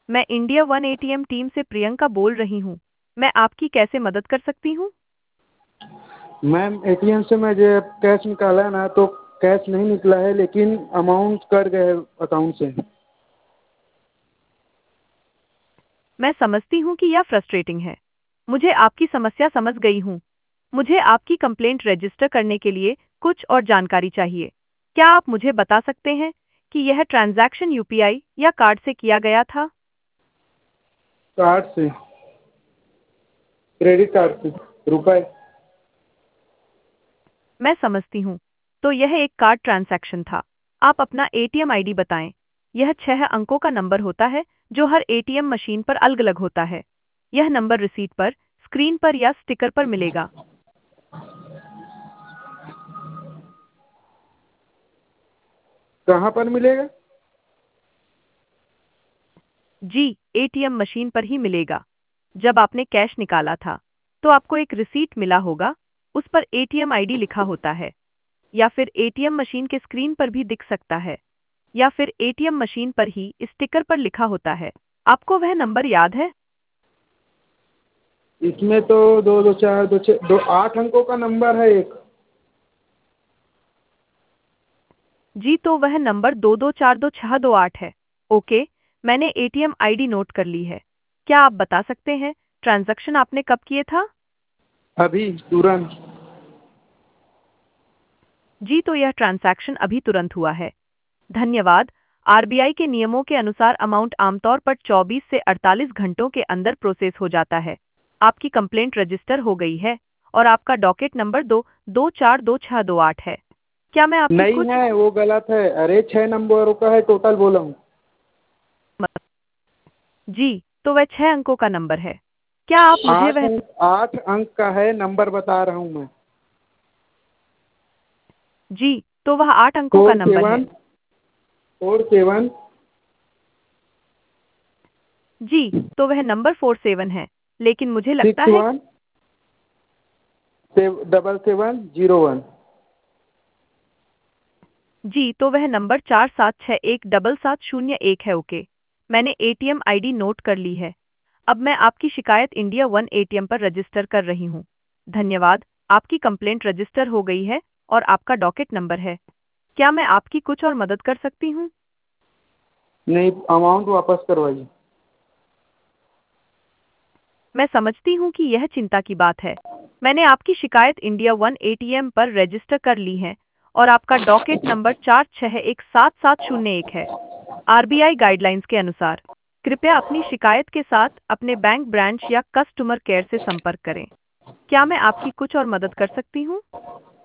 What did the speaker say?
मैं India one ATM team से प्रियंका बोल रही हूँ। मैं आपकी कैसे मदद कर सकती हूँ? मैम एटीएम से मैं जो कैश निकाला है ना तो कैश नहीं निकला है लेकिन अमाउंट कट गए अकाउंट से। मैं समझती हूँ कि यह फ्रस्ट्रेटिंग है। मुझे आपकी समस्या समझ गई हूँ। मुझे आपकी कंप्लेंट रजिस्टर करने के लिए कुछ और जानकारी चाहिए। क्या आप मुझे बता सकते हैं कि यह ट्रांजैक्शन यूपीआई या कार्ड से किया गया था? कार्ड से, क्रेडिट कार्ड से रुपए। मैं समझती हूँ। तो यह एक कार्ड ट्रांजैक्शन था। आप अपना एटीएम आईडी बताएं। यह 6 अंकों का नंबर होता है जो हर एटीएम मशीन पर अलग-अलग होता है। यह नंबर रिसीट पर, स्क्रीन पर या स्टिकर पर मिलेगा। कहाँ पर मिलेगा? जी, एटीएम मशीन पर ही मिलेगा। जब आपने कैश निकाला था, तो आपको एक रिसीट मिला होगा। उस पर एटीएम आईडी लिखा होता है, या फिर एटीएम मशीन के स्क्रीन पर भी दिख सकता है, या फिर एटीएम मशीन पर ही स्टिकर पर लिखा होता है। आपको वह नंबर याद है? इसमें तो दो दो चार दो छः दो 8 अंकों का नंबर है एक। जी, तो वह नंबर 22422628 है। ओके, मैंने एटीएम आईडी नोट कर ली है। क्या आप बता सकते हैं ट्रांजैक्शन आपने कब किए था? अभी तुरंत। जी, तो यह ट्रांजैक्शन अभी तुरंत हुआ है। धन्यवाद। आरबीआई के नियमों के अनुसार अमाउंट आमतौर पर 24 से 48 घंटों के अंदर प्रोसेस हो जाता है। आपकी कंप्लेंट रजिस्टर हो गई है और आपका डॉकेट नंबर 22422628 है। क्या मैं आपकी नहीं कुछ है, वो गलत है। अरे 6 नंबरों का है टोटल बोला हूँ। जी, तो वह 6 अंकों का नंबर है। क्या आप मुझे आठ वह अंक 8 अंक का है नंबर बता रहा हूँ मैं। जी, तो वह 8 अंकों का फोर नंबर है। सेवन 47 जी, तो वह नंबर 47 है, लेकिन मुझे लगता सिक्स है वन 7701। जी, तो वह नंबर 47617701 है। ओके, मैंने एटीएम आईडी नोट कर ली है। अब मैं आपकी शिकायत इंडिया वन एटीएम पर रजिस्टर कर रही हूँ। धन्यवाद, आपकी कंप्लेंट रजिस्टर हो गई है और आपका डॉकेट नंबर है। क्या मैं आपकी कुछ और मदद कर सकती हूँ? नहीं, अमाउंट वापस करवाइए। मैं समझती हूँ कि यह चिंता की बात है। मैंने आपकी शिकायत इंडिया वन एटीएम पर रजिस्टर कर ली है और आपका डॉकेट नंबर 46177701 है। आरबीआई गाइडलाइंस के अनुसार कृपया अपनी शिकायत के साथ अपने बैंक ब्रांच या कस्टमर केयर से संपर्क करें। क्या मैं आपकी कुछ और मदद कर सकती हूँ?